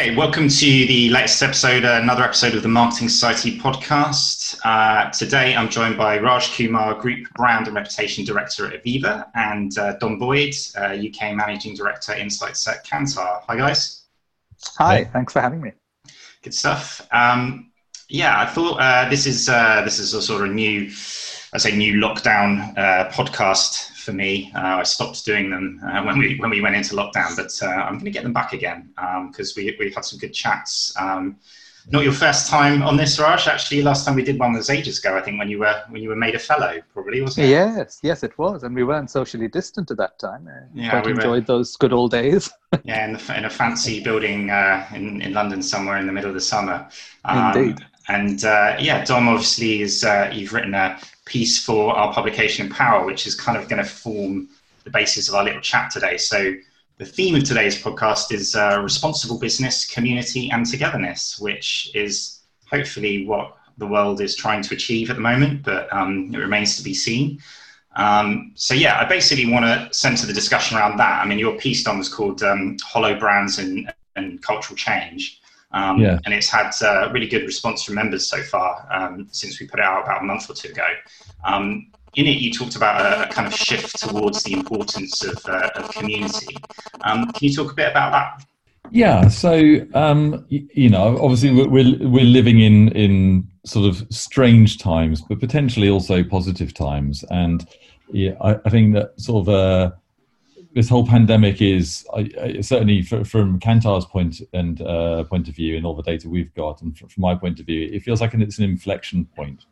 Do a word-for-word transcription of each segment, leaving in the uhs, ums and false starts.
Okay, welcome to the latest episode, uh, another episode of the Marketing Society podcast. Uh, today I'm joined by Raj Kumar, Group Brand and Reputation Director at Aviva, and uh, Dom Boyd, uh, U K Managing Director Insights at Kantar. Hi guys. Hi, hey. Thanks for having me. Good stuff. Um, yeah, I thought uh, this is uh, this is a sort of new, I say new lockdown uh, podcast for me. Uh, I stopped doing them uh, when we when we went into lockdown, but uh, I'm going to get them back again because um, we we've had some good chats. Um, not your first time on this, Raj. Actually, last time we did one was ages ago. I think when you were when you were made a fellow, probably, wasn't it? Yes, yes, it was, and we weren't socially distant at that time. I yeah, quite we enjoyed were, those good old days. yeah, in, the, in a fancy building uh, in in London somewhere in the middle of the summer. Um, Indeed. And uh, yeah, Dom obviously is. Uh, you've written a piece for our publication Power, which is kind of going to form the basis of our little chat today. So the theme of today's podcast is uh, responsible business, community and togetherness, which is hopefully what the world is trying to achieve at the moment, but um, it remains to be seen. Um, so yeah, I basically want to center the discussion around that. I mean, your piece, Dom, was called um, Hollow Brands and, and Cultural Change. Um, yeah. And it's had uh, really good response from members so far um, since we put it out about a month or two ago. Um, in it, you talked about a, a kind of shift towards the importance of, uh, of community. Um, can you talk a bit about that? Yeah, so, um, you, you know, obviously we're, we're, we're living in, in sort of strange times, but potentially also positive times. And yeah, I, I think that sort of uh, this whole pandemic is I, I, certainly for, from Kantar's point and uh, point of view and all the data we've got, and from, from my point of view, it feels like it's an inflection point.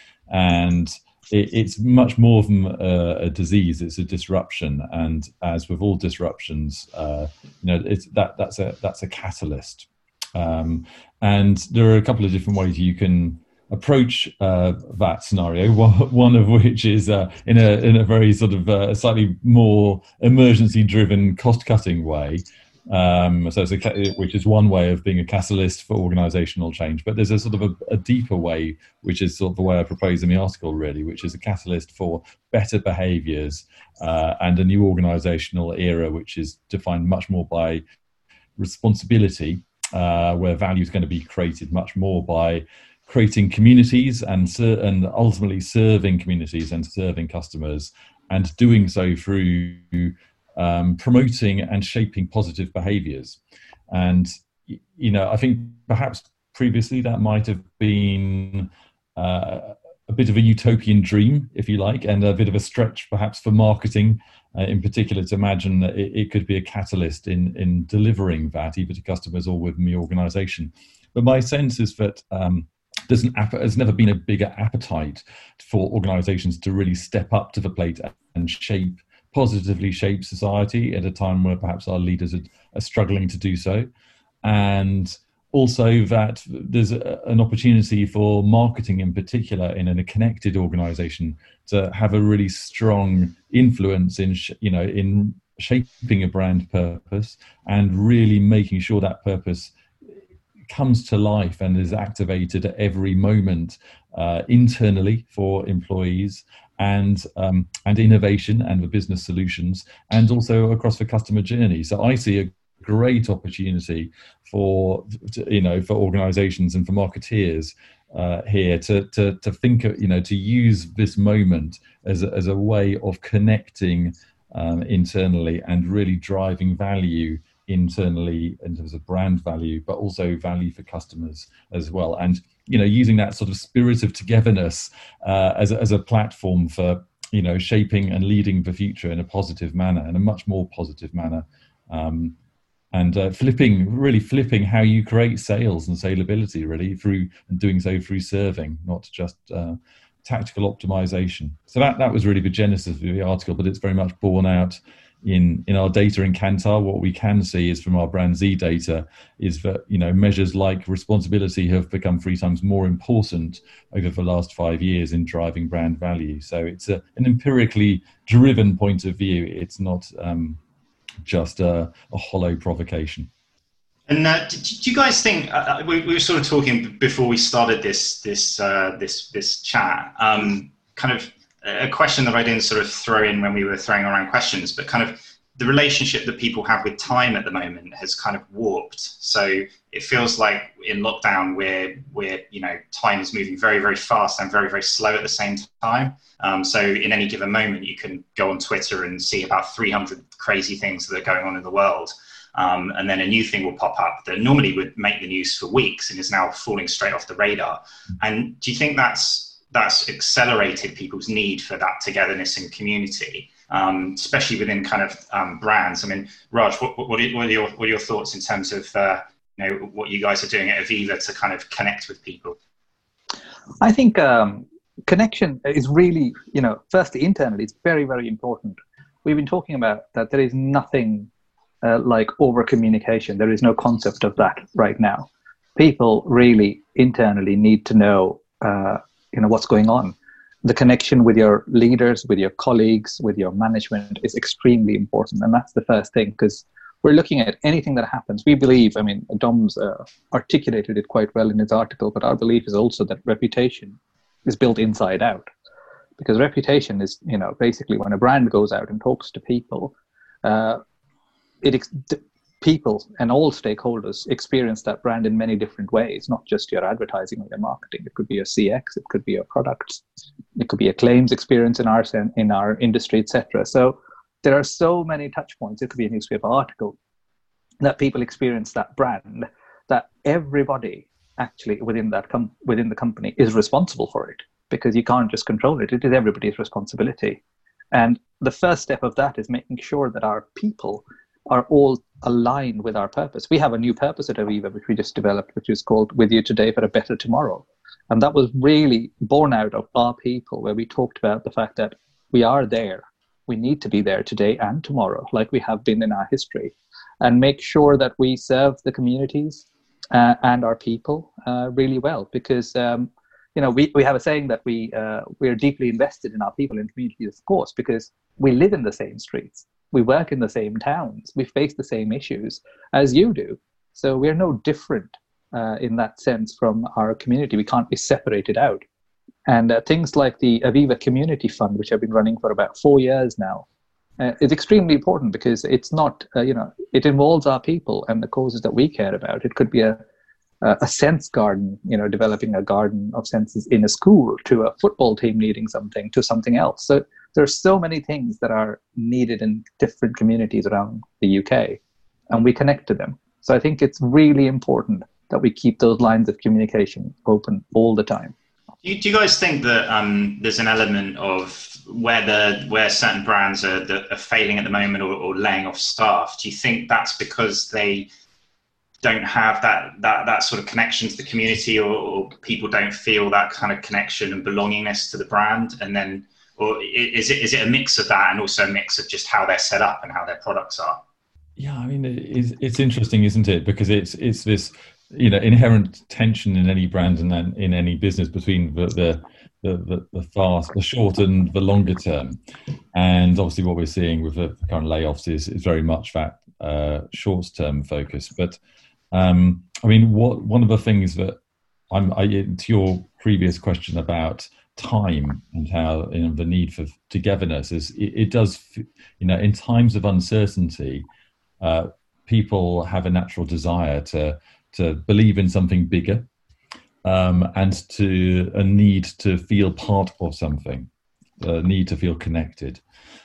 And it, it's much more than a, a disease; it's a disruption. And as with all disruptions, uh, you know, it's that that's a that's a catalyst. Um, and there are a couple of different ways you can approach uh, that scenario. One of which is uh, in a in a very sort of uh, slightly more emergency-driven, cost-cutting way. Um, so, it's a, which is one way of being a catalyst for organisational change. But there's a sort of a, a deeper way, which is sort of the way I propose in the article, really, which is a catalyst for better behaviours uh, and a new organisational era, which is defined much more by responsibility, uh, where value is going to be created much more by creating communities and ser- and ultimately serving communities and serving customers, and doing so through um, promoting and shaping positive behaviours. And you know, I think perhaps previously that might have been uh, a bit of a utopian dream, if you like, and a bit of a stretch perhaps for marketing uh, in particular to imagine that it, it could be a catalyst in in delivering that either to customers or within the organisation. But my sense is that um, There's, an, there's never been a bigger appetite for organisations to really step up to the plate and shape, positively shape society at a time where perhaps our leaders are, are struggling to do so. And also that there's a, an opportunity for marketing in particular in a connected organisation to have a really strong influence in, you know, in shaping a brand purpose and really making sure that purpose comes to life and is activated at every moment uh, internally for employees and um, and innovation and the business solutions, and also across the customer journey. So I see a great opportunity for you know for organisations and for marketeers uh, here to to to think of, you know to use this moment as a, as a way of connecting um, internally and really driving value internally in terms of brand value, but also value for customers as well. And, you know, using that sort of spirit of togetherness uh, as, a, as a platform for, you know, shaping and leading the future in a positive manner, in a much more positive manner. Um, and uh, flipping, really flipping how you create sales and saleability, really, through and doing so through serving, not just uh, tactical optimization. So that, that was really the genesis of the article, but it's very much borne out in in our data in Kantar. What we can see is from our Brand Z data is that, you know, measures like responsibility have become three times more important over the last five years in driving brand value. So it's a, an empirically driven point of view. It's not um, just a, a hollow provocation. And uh, do, do you guys think uh, we, we were sort of talking before we started this this uh, this this chat? Um, kind of a question that I didn't sort of throw in when we were throwing around questions, but kind of the relationship that people have with time at the moment has kind of warped. So it feels like in lockdown, we're, we're, you know, time is moving very, very fast and very, very slow at the same time. Um, so in any given moment, you can go on Twitter and see about three hundred crazy things that are going on in the world. Um, and then a new thing will pop up that normally would make the news for weeks and is now falling straight off the radar. And do you think that's, that's accelerated people's need for that togetherness and community? Um, especially within kind of um, brands. I mean, Raj, what, what, are, what, are your, what are your thoughts in terms of uh, you know, what you guys are doing at Aviva to kind of connect with people? I think um, connection is really, you know, firstly, internally, it's very, very important. We've been talking about that there is nothing uh, like over-communication. There is no concept of that right now. People really internally need to know, uh, you know, what's going on. The connection with your leaders, with your colleagues, with your management is extremely important. And that's the first thing, because we're looking at anything that happens. We believe, I mean, Dom's uh, articulated it quite well in his article, but our belief is also that reputation is built inside out. Because reputation is, you know, basically when a brand goes out and talks to people, uh, it ex- people and all stakeholders experience that brand in many different ways, not just your advertising or your marketing. It could be your C X, it could be your products, it could be a claims experience in our in our industry, et cetera. So there are so many touch points. It could be a newspaper article that people experience that brand, that everybody actually within that com- within the company is responsible for it, because you can't just control it. It is everybody's responsibility. And the first step of that is making sure that our people are all aligned with our purpose. We have a new purpose at Aviva, which we just developed, which is called With You Today for a Better Tomorrow. And that was really born out of our people, where we talked about the fact that we are there. We need to be there today and tomorrow, like we have been in our history, and make sure that we serve the communities uh, and our people uh, really well. Because, um, you know, we, we have a saying that we, uh, we're deeply invested in our people and communities, of course, because we live in the same streets. We work in the same towns. We face the same issues as you do. So we're no different uh, in that sense from our community. We can't be separated out. And uh, things like the Aviva Community Fund, which I've been running for about four years now, uh, is extremely important, because it's not, uh, you know, it involves our people and the causes that we care about. It could be a, a sense garden, you know, developing a garden of senses in a school, to a football team needing something, to something else. So there's so many things that are needed in different communities around the U K, and we connect to them. So I think it's really important that we keep those lines of communication open all the time. Do you, do you guys think that um, there's an element of where the where certain brands are, that are failing at the moment, or, or laying off staff? Do you think that's because they don't have that that that sort of connection to the community, or, or people don't feel that kind of connection and belongingness to the brand, and then? Or is it is it a mix of that and also a mix of just how they're set up and how their products are? Yeah, I mean, it's, it's interesting, isn't it? Because it's it's this, you know, inherent tension in any brand and then in any business between the the, the the the fast, the short and the longer term. And obviously what we're seeing with the current layoffs is, is very much that uh, short-term focus. But um, I mean, what one of the things that I'm, I, to your previous question about time and how, you know, the need for togetherness is, it, it does, you know, in times of uncertainty, uh, people have a natural desire to to believe in something bigger, um, and to a need to feel part of something, a need to feel connected.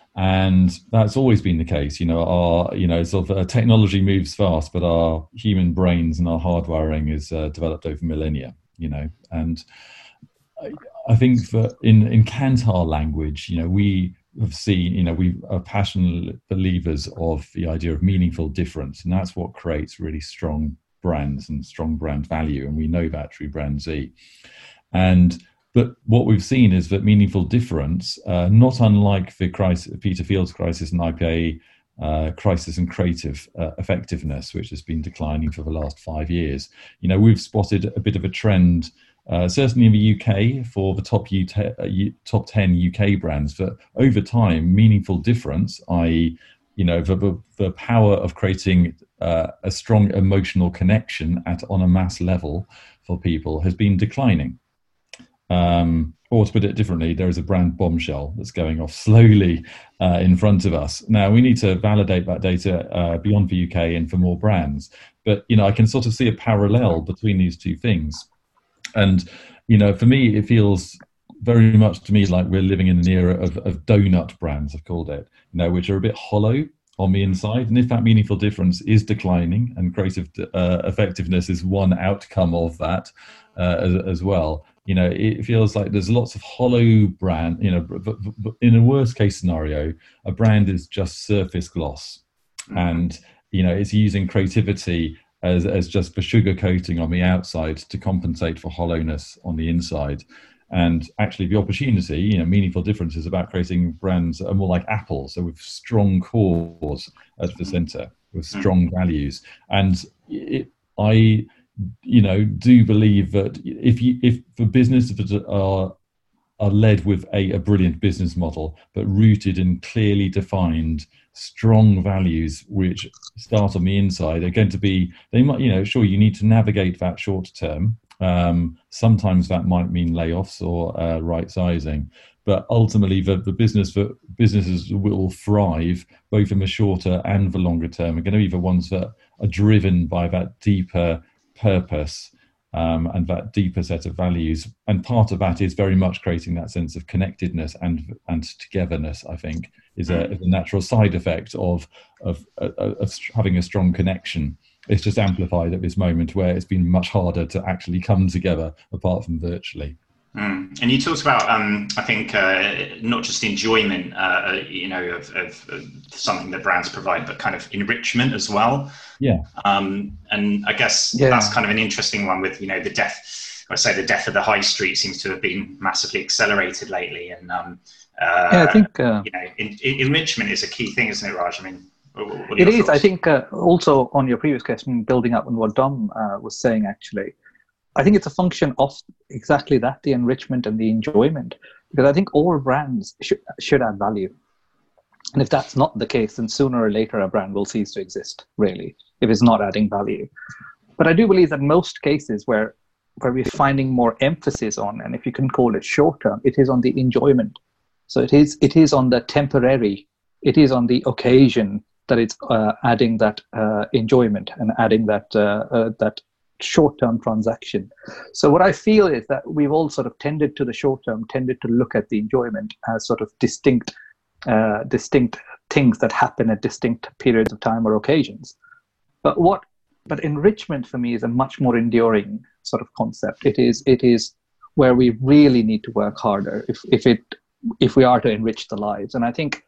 And that's always been the case. You know, our, you know, sort of uh, technology moves fast, but our human brains and our hardwiring is uh, developed over millennia, you know. And I, I think that in, in Kantar language, you know, we have seen, you know, we are passionate believers of the idea of meaningful difference. And that's what creates really strong brands and strong brand value. And we know that through Brand Z. And but what we've seen is that meaningful difference, uh, not unlike the crisis, Peter Field's crisis and I P A uh, crisis and creative uh, effectiveness, which has been declining for the last five years. You know, we've spotted a bit of a trend, uh, certainly in the U K, for the top U K, uh, top ten U K brands, that over time, meaningful difference, that is, you know, the, the, the power of creating uh, a strong emotional connection at on a mass level for people has been declining. Um, Or to put it differently, there is a brand bombshell that's going off slowly uh, in front of us. Now, we need to validate that data uh, beyond the U K and for more brands. But, you know, I can sort of see a parallel between these two things. And, you know, for me, it feels very much to me like we're living in an era of, of donut brands, I've called it, you know, which are a bit hollow on the inside. And if that meaningful difference is declining, and creative uh, effectiveness is one outcome of that uh, as, as well, you know, it feels like there's lots of hollow brand, you know, in a worst case scenario, a brand is just surface gloss. Mm-hmm. And, you know, it's using creativity as, as just the sugar coating on the outside to compensate for hollowness on the inside. And actually the opportunity, you know, meaningful difference is about creating brands that are more like Apple. So with strong cores at the center, with strong values. And it, I, you know, do believe that if you, if the businesses are are led with a, a brilliant business model, but rooted in clearly defined, strong values, which start on the inside, are going to be, they might, you know, sure, you need to navigate that short term. Um, sometimes that might mean layoffs or uh, right sizing, but ultimately the, the business that businesses will thrive both in the shorter and the longer term are going to be the ones that are driven by that deeper purpose um, and that deeper set of values. And part of that is very much creating that sense of connectedness and and togetherness, I think, is a, is a natural side effect of, of, of, of having a strong connection. It's just amplified at this moment where it's been much harder to actually come together apart from virtually. Mm. And you talked about, um, I think, uh, not just enjoyment, uh, you know, of, of, of something that brands provide, but kind of enrichment as well. Yeah. Um, and I guess yeah. that's kind of an interesting one with, you know, the death, I say the death of the high street seems to have been massively accelerated lately. And, um, uh, yeah, I think, uh, you know, in, in, enrichment is a key thing, isn't it, Raj? I mean, it is. Thoughts? I think uh, also on your previous question, building up on what Dom uh, was saying, actually, I think it's a function of exactly that, the enrichment and the enjoyment, because I think all brands should, should add value. And if that's not the case, then sooner or later a brand will cease to exist, really, if it's not adding value. But I do believe that most cases where, where we're finding more emphasis on, and if you can call it short term, it is on the enjoyment. So it is, it is on the temporary, it is on the occasion that it's uh, adding that uh, enjoyment and adding that uh, uh, that short-term transaction. So what I feel is that we've all sort of tended to the short-term, tended to look at the enjoyment as sort of distinct, uh, distinct things that happen at distinct periods of time or occasions. But what, but enrichment for me is a much more enduring sort of concept. It is, it is where we really need to work harder if if it if we are to enrich the lives. And I think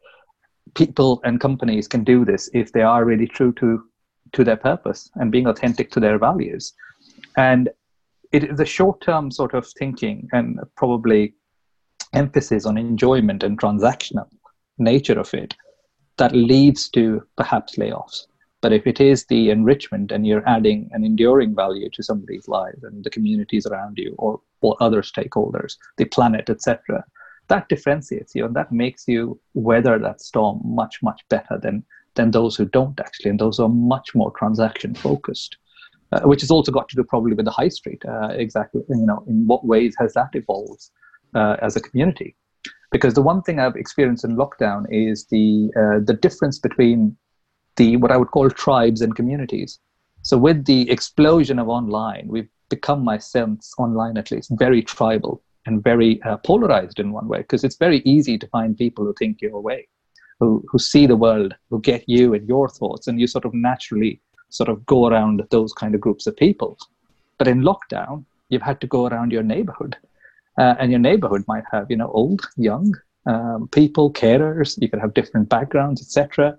people and companies can do this if they are really true to to their purpose and being authentic to their values. And it is a short-term sort of thinking and probably emphasis on enjoyment and transactional nature of it that leads to perhaps layoffs. But if it is the enrichment and you're adding an enduring value to somebody's lives and the communities around you or, or other stakeholders, the planet, et cetera, that differentiates you and that makes you weather that storm much, much better than than those who don't actually, and those who are much more transaction focused, uh, which has also got to do probably with the high street. Uh, exactly, you know, in what ways has that evolved uh, as a community? Because the one thing I've experienced in lockdown is the uh, the difference between the what I would call tribes and communities. So with the explosion of online, we've become, my sense, online at least, very tribal and very uh, polarized in one way, because it's very easy to find people who think your way. Who, who see the world, who get you and your thoughts, and you sort of naturally sort of go around those kind of groups of people. But in lockdown, you've had to go around your neighborhood. Uh, and your neighborhood might have, you know, old, young um, people, carers, you could have different backgrounds, et cetera.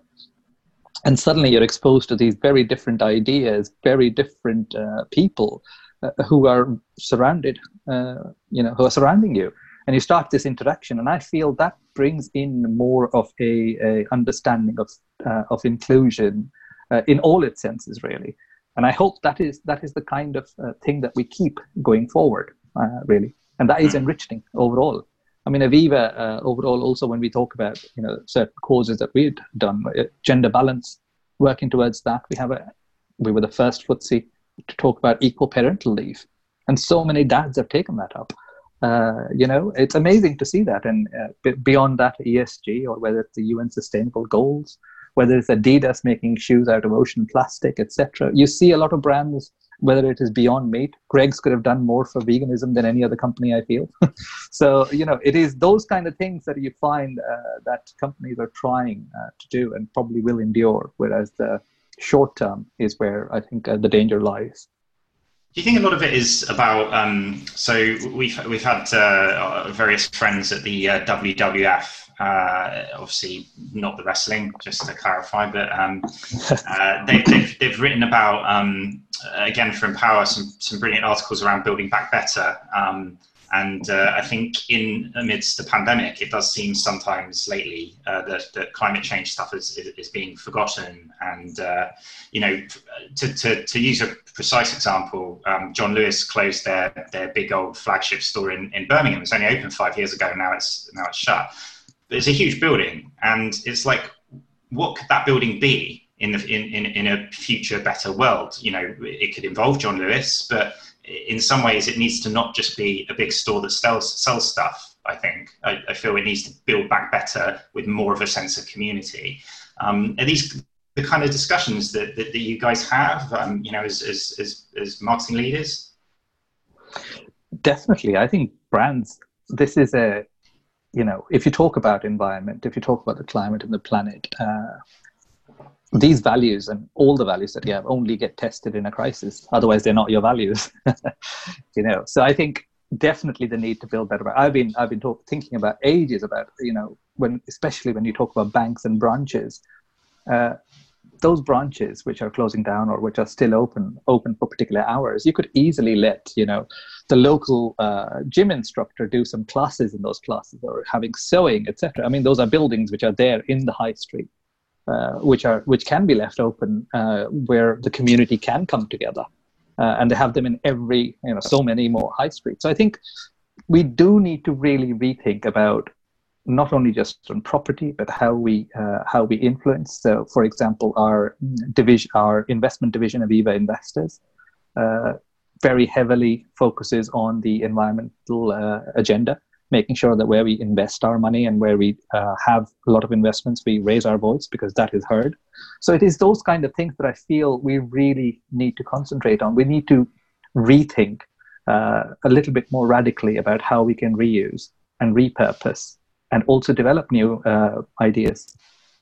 And suddenly you're exposed to these very different ideas, very different uh, people uh, who are surrounded, uh, you know, who are surrounding you. And you start this interaction, and I feel that brings in more of a, a understanding of uh, of inclusion uh, in all its senses, really. And I hope that is that is the kind of uh, thing that we keep going forward, uh, really. And that is enriching overall. I mean, Aviva uh, overall, also when we talk about, you know, certain causes that we've done, uh, gender balance, working towards that. We have a we were the first F T S E to talk about equal parental leave, and so many dads have taken that up. Uh, you know, it's amazing to see that. And uh, b- beyond that, E S G, or whether it's the U N Sustainable Goals, whether it's Adidas making shoes out of ocean plastic, et cetera. You see a lot of brands, whether it is Beyond Meat. Greggs could have done more for veganism than any other company, I feel. So, you know, it is those kind of things that you find uh, that companies are trying uh, to do and probably will endure, whereas the short term is where I think uh, the danger lies. Do you think a lot of it is about? Um, so we've we've had uh, various friends at the uh, W W F. Uh, obviously, not the wrestling, just to clarify, but um, uh, they, they've they've written about um, again for Empower some some brilliant articles around building back better. Um, And uh, I think in amidst the pandemic, it does seem sometimes lately uh, that, that climate change stuff is, is, is being forgotten. And, uh, you know, to, to, to use a precise example, um, John Lewis closed their, their big old flagship store in, in Birmingham. It was only open five years ago. Now it's, now it's shut. But it's a huge building. And it's like, what could that building be in, the, in, in, in a future better world? You know, it could involve John Lewis, but in some ways, it needs to not just be a big store that sells sells stuff. I think I, I feel it needs to build back better with more of a sense of community. Um, are these the kind of discussions that, that, that you guys have? Um, you know, as, as as as marketing leaders. Definitely, I think brands. This is a, you know, if you talk about environment, if you talk about the climate and the planet. Uh, These values and all the values that you have only get tested in a crisis. Otherwise, they're not your values. You know, so I think definitely the need to build better. I've been I've been talk, thinking about ages about, you know, when especially when you talk about banks and branches, uh, those branches which are closing down or which are still open open for particular hours, you could easily let, you know, the local uh, gym instructor do some classes in those classes, or having sewing, et cetera. I mean, those are buildings which are there in the high street. Uh, which are which can be left open, uh, where the community can come together, uh, and they have them in every, you know, so many more high streets. So I think we do need to really rethink about not only just on property, but how we uh, how we influence. So, for example, our division, our investment division of Aviva Investors, uh, very heavily focuses on the environmental uh, agenda, making sure that where we invest our money and where we uh, have a lot of investments, we raise our voice because that is heard. So it is those kind of things that I feel we really need to concentrate on. We need to rethink uh, a little bit more radically about how we can reuse and repurpose and also develop new uh, ideas.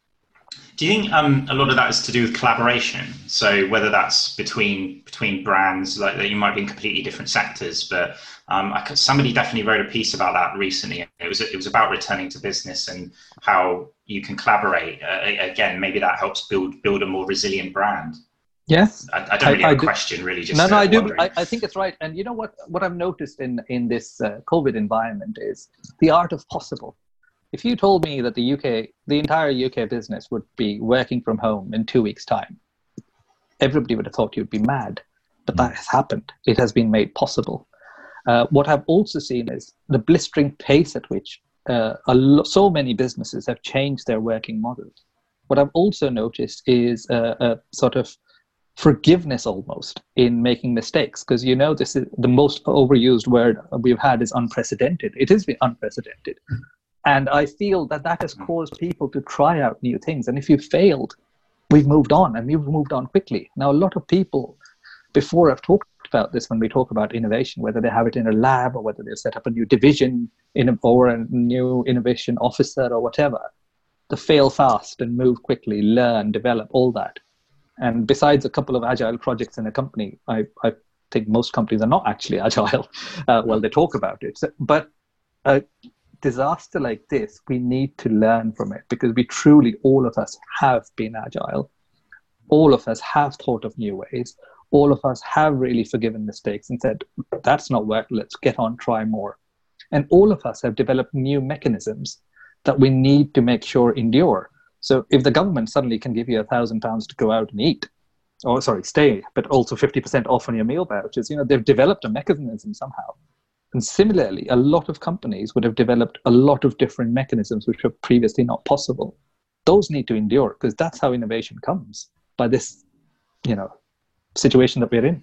Do you think um, a lot of that is to do with collaboration? So whether that's between between brands, like that you might be in completely different sectors, but um, I could, somebody definitely wrote a piece about that recently. It was it was about returning to business and how you can collaborate. Uh, again, maybe that helps build build a more resilient brand. Yes, I, I don't really I, have I a question, really. Just no, no, uh, I do. wondering. I, I think it's right. And you know what? What I've noticed in in this uh, COVID environment is the art of possible. If you told me that the U K, the entire U K business would be working from home in two weeks' time, everybody would have thought you'd be mad. But that has happened. It has been made possible. Uh, what I've also seen is the blistering pace at which uh, a lo- so many businesses have changed their working models. What I've also noticed is a, a sort of forgiveness almost in making mistakes, because, you know, this is the most overused word we've had is unprecedented. It has been unprecedented. And I feel that that has caused people to try out new things. And if you've failed, we've moved on, and we've moved on quickly. Now, a lot of people, before I've talked about this, when we talk about innovation, whether they have it in a lab or whether they set up a new division in a, or a new innovation officer or whatever, to fail fast and move quickly, learn, develop, all that. And besides a couple of agile projects in a company, I, I think most companies are not actually agile. Uh, well, they talk about it. So, but uh, disaster like this, we need to learn from it, because we truly, all of us have been agile. All of us have thought of new ways. All of us have really forgiven mistakes and said, that's not worked, let's get on, try more. And all of us have developed new mechanisms that we need to make sure endure. So if the government suddenly can give you a thousand pounds to go out and eat, or sorry, stay, but also fifty percent off on your meal vouchers, you know, they've developed a mechanism somehow. And similarly, a lot of companies would have developed a lot of different mechanisms which were previously not possible. Those need to endure, because that's how innovation comes, by this, you know, situation that we're in.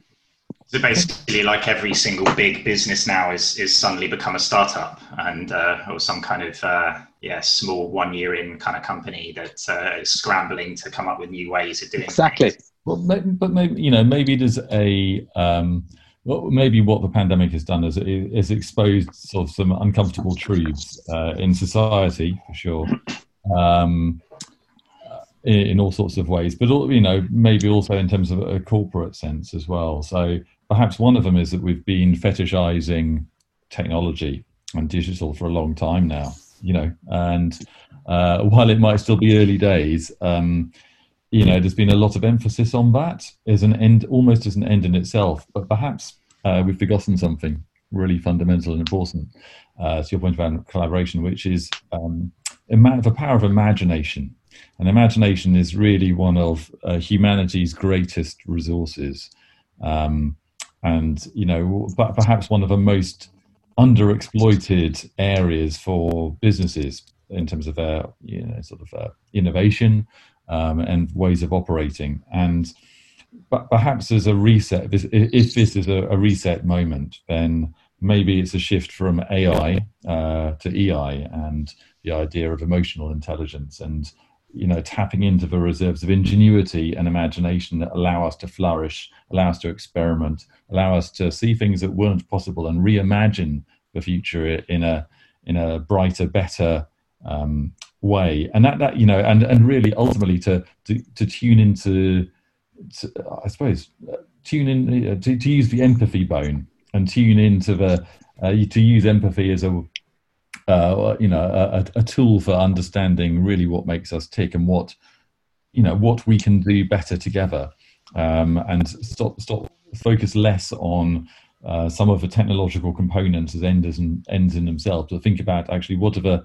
So basically, like every single big business now is is suddenly become a startup and uh, or some kind of uh, yeah small one year in kind of company that uh, is scrambling to come up with new ways of doing exactly. things. Well, but maybe you know maybe there's a um, well, maybe what the pandemic has done is is exposed sort of some uncomfortable truths uh, in society for sure. Um, in, in all sorts of ways, but you know maybe also in terms of a corporate sense as well. So perhaps one of them is that we've been fetishizing technology and digital for a long time now, you know, and uh, while it might still be early days, um, you know, there's been a lot of emphasis on that as an end, almost as an end in itself, but perhaps uh, we've forgotten something really fundamental and important, uh, to your point about collaboration, which is um, the power of imagination. And imagination is really one of uh, humanity's greatest resources. Um, and, you know, but perhaps one of the most underexploited areas for businesses in terms of their, you know, sort of uh, innovation um, and ways of operating. And but perhaps as a reset, if this is a, a reset moment, then maybe it's a shift from A I uh, to E I and the idea of emotional intelligence and, you know, tapping into the reserves of ingenuity and imagination that allow us to flourish, allow us to experiment, allow us to see things that weren't possible and reimagine the future in a in a brighter, better um, way. And that, that you know, and, and really ultimately to to, to tune into, to, I suppose, uh, tune in uh, to, to use the empathy bone and tune into the uh, to use empathy as a Uh, you know, a, a tool for understanding really what makes us tick and what, you know, what we can do better together, um, and stop, stop, focus less on uh, some of the technological components as ends and ends in themselves. But think about actually what are the,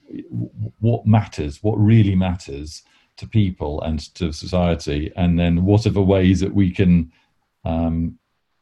what matters, what really matters to people and to society, and then what are the ways that we can um,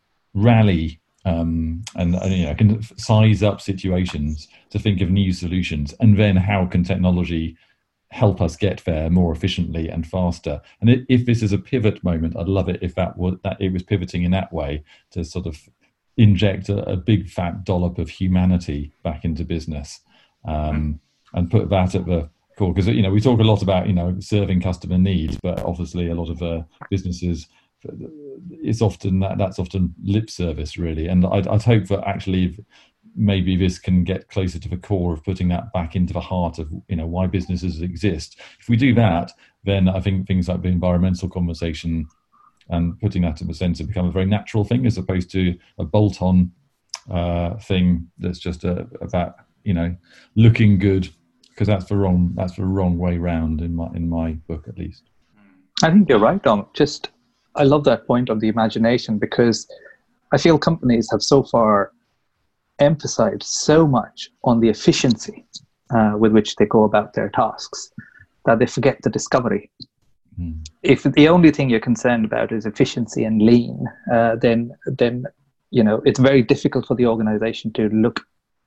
rally. Um, and, and you know, can size up situations to think of new solutions, and then how can technology help us get there more efficiently and faster? And it, if this is a pivot moment, I'd love it if that was that it was pivoting in that way to sort of inject a, a big fat dollop of humanity back into business, um, and put that at the core. Because you know we talk a lot about you know serving customer needs, but obviously a lot of uh, businesses. It's often that that's often lip service really, and I'd, I'd hope that actually maybe this can get closer to the core of putting that back into the heart of you know why businesses exist. If we do that, then I think things like the environmental conversation and putting that in the centre become a very natural thing as opposed to a bolt-on uh, thing that's just a, about you know looking good, because that's the wrong that's the wrong way round in my in my book at least. I think you're right, Dom. Just I love that point of the imagination, because I feel companies have so far emphasized so much on the efficiency uh, with which they go about their tasks that they forget the discovery. Mm. If the only thing you're concerned about is efficiency and lean, uh, then then you know it's very difficult for the organization to look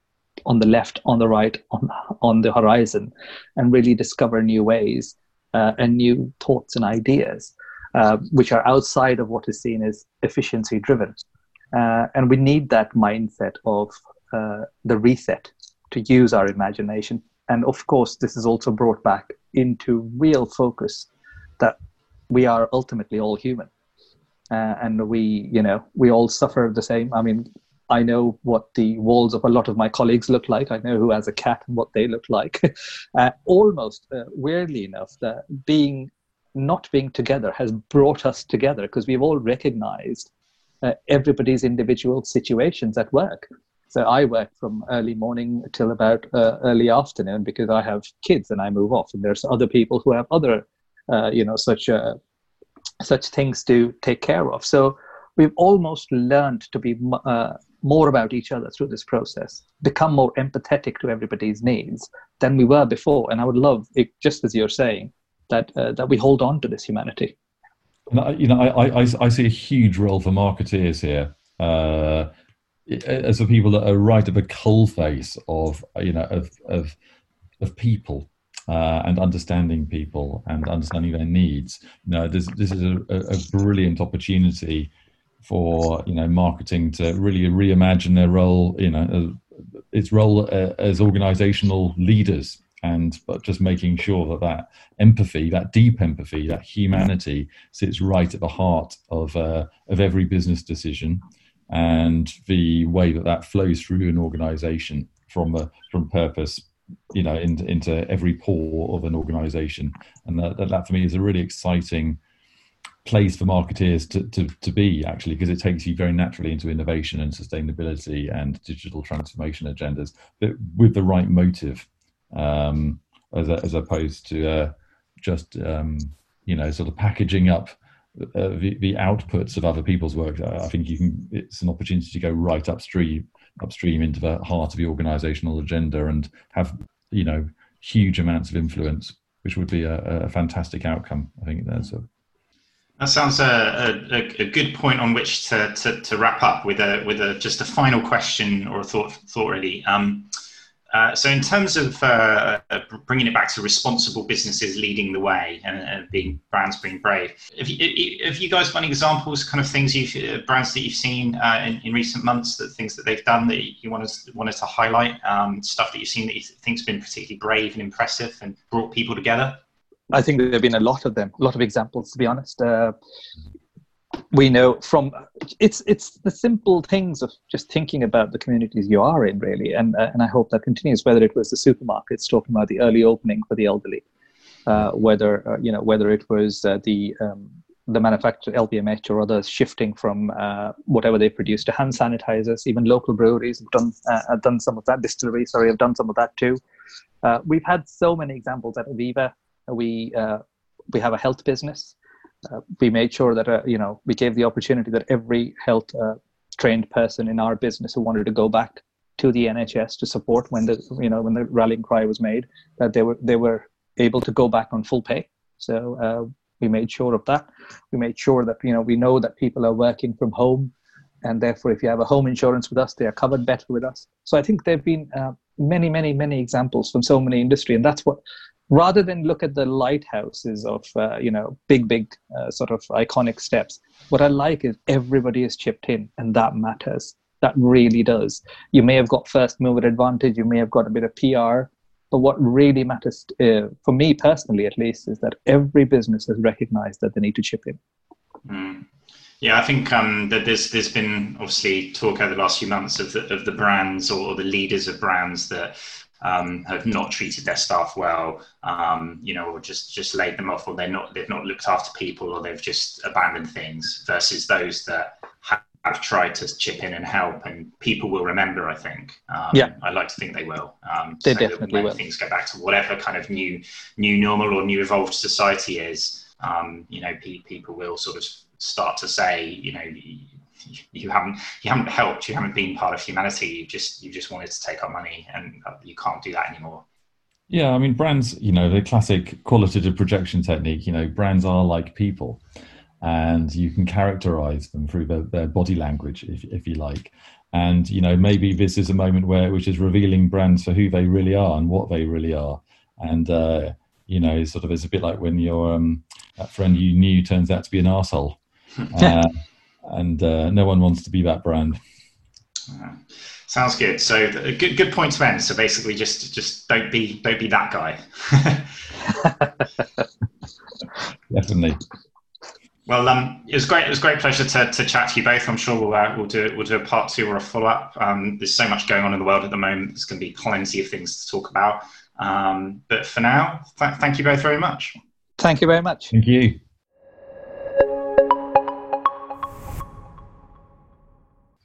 on the left, on the right, on on the horizon, and really discover new ways uh, and new thoughts and ideas. Uh, which are outside of what is seen as efficiency driven. Uh, and we need that mindset of uh, the reset to use our imagination. And of course, this is also brought back into real focus that we are ultimately all human. Uh, and we, you know, we all suffer the same. I mean, I know what the walls of a lot of my colleagues look like. I know who has a cat and what they look like. uh, almost, uh, weirdly enough, that being not being together has brought us together, because we've all recognized uh, everybody's individual situations at work. So I work from early morning till about uh, early afternoon because I have kids and I move off, and there's other people who have other, uh, you know, such uh, such things to take care of. So we've almost learned to be uh, more about each other through this process, become more empathetic to everybody's needs than we were before. And I would love it, just as you're saying, that uh, that we hold on to this humanity. And I, you know, I, I I see a huge role for marketeers here, uh, as the people that are right at the coalface of you know of of of people uh, and understanding people and understanding their needs. You know, this this is a, a brilliant opportunity for you know marketing to really reimagine their role, you know, its role uh, as organizational leaders, and but just making sure that that empathy, that deep empathy, that humanity sits right at the heart of uh, of every business decision, and the way that that flows through an organization from a, from purpose, you know, into, into every pore of an organization. And that, that, that for me is a really exciting place for marketeers to, to, to be, actually, because it takes you very naturally into innovation and sustainability and digital transformation agendas, but with the right motive, um, as, a, as opposed to uh, just, um, you know, sort of packaging up uh, the, the outputs of other people's work. I think you can, it's an opportunity to go right upstream upstream into the heart of the organizational agenda and have, you know, huge amounts of influence, which would be a, a fantastic outcome. I think that's a that sounds a, a, a good point on which to, to, to wrap up with a with a just a final question or a thought thought really. Um, Uh, so in terms of uh, bringing it back to responsible businesses leading the way and, and being brands being brave, have you, have you guys got any examples, kind of things you've, uh, brands that you've seen uh, in, in recent months, that things that they've done that you wanted, wanted to highlight, um, stuff that you've seen that you think's been particularly brave and impressive and brought people together? I think there have been a lot of them, a lot of examples, to be honest. Uh, we know from it's it's the simple things of just thinking about the communities you are in, really, and uh, and I hope that continues. Whether it was the supermarkets talking about the early opening for the elderly, uh, whether uh, you know whether it was uh, the um, the manufacturer L V M H or others shifting from uh, whatever they produce to hand sanitizers. Even local breweries have done uh, have done some of that. Distilleries, sorry, have done some of that too. Uh, we've had so many examples at Aviva. We uh, we have a health business. Uh, we made sure that, uh, you know, we gave the opportunity that every health uh, trained person in our business who wanted to go back to the N H S to support when the, you know, when the rallying cry was made, that they were, they were able to go back on full pay. So uh, we made sure of that. We made sure that, you know, we know that people are working from home, and therefore if you have a home insurance with us, they are covered better with us. So I think there have been uh, many, many, many examples from so many industry, and that's what, rather than look at the lighthouses of, uh, you know, big, big uh, sort of iconic steps, what I like is everybody is chipped in, and that matters. That really does. You may have got first mover advantage, you may have got a bit of P R, but what really matters, uh, for me personally at least, is that every business has recognized that they need to chip in. Mm. Yeah, I think um, that there's there's been obviously talk over the last few months of the, of the brands or the leaders of brands that Um, have not treated their staff well, um, you know, or just, just laid them off, or they're not, they've not looked after people, or they've just abandoned things, versus those that have, have tried to chip in and help, and people will remember, I think. Um, yeah. I like to think they will. Um, they so definitely when will. Things go back to whatever kind of new, new normal or new evolved society is, um, you know, pe- people will sort of start to say, you know, you haven't you haven't helped, you haven't been part of humanity, you just you just wanted to take our money, and you can't do that anymore. Yeah, I mean, brands, you know, the classic qualitative projection technique, you know, brands are like people, and you can characterize them through their, their body language, if, if you like. And, you know, maybe this is a moment where, which is revealing brands for who they really are and what they really are. And, uh, you know, sort of, it's a bit like when your um, that friend you knew turns out to be an arsehole. uh, and uh, no one wants to be that brand. Uh, sounds good. So a good good point to end. So basically, just just don't be don't be that guy. Definitely. Well, um, it was great. It was a great pleasure to, to chat to you both. I'm sure we'll uh, we'll do we'll do a part two or a follow up. Um, there's so much going on in the world at the moment. There's going to be plenty of things to talk about. Um, but for now, th- thank you both very much. Thank you very much. Thank you.